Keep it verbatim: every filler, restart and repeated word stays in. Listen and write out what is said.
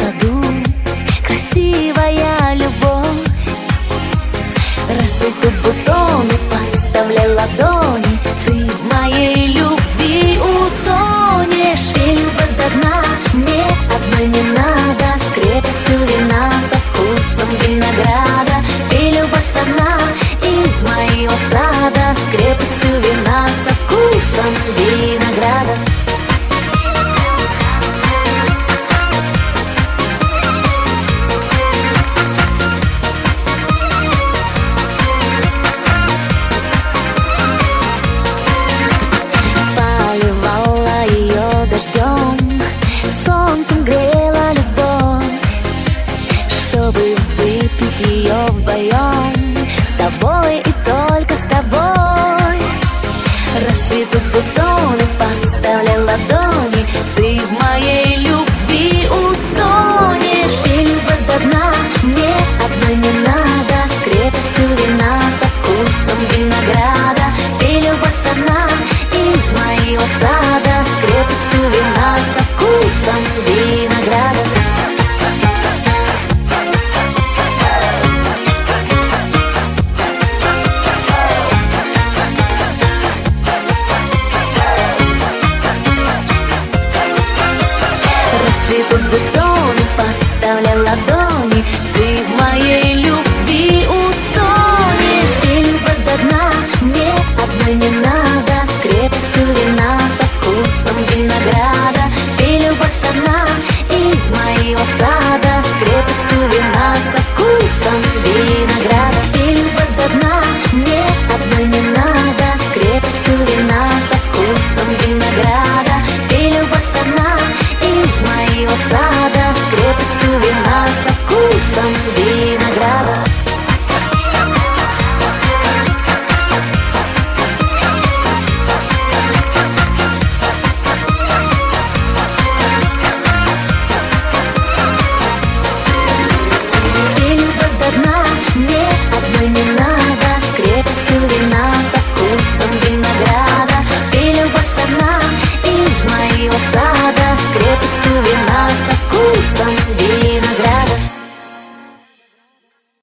саду красивая любовь. Расцветут бутоны, подставляй ладони, ты в моей любви утонешь. И любовь до дна мне одной не надо, с крепостью вина, со вкусом винограда. Ты любовь одна из моего сада, с крепостью вина, со вкусом винограда. Поливала ее дождем, солнцем грела любовь, чтобы выпить ее вдвоем, с тобой и только с тобой. Расцветут бутоны, подставляй ладони, ты в моей любви утонешь. И любовь до дна мне одной не надо, с крепостью вина, со вкусом винограда. Ты любовь одна из моего сада, с крепостью вина, со вкусом винограда. Расцветут бутоны, подставляй ладони, ты в моей любви утонешь. И любовь до дна мне одной не надо, с крепостью вина, со вкусом винограда. Ты любовь одна из моего сада.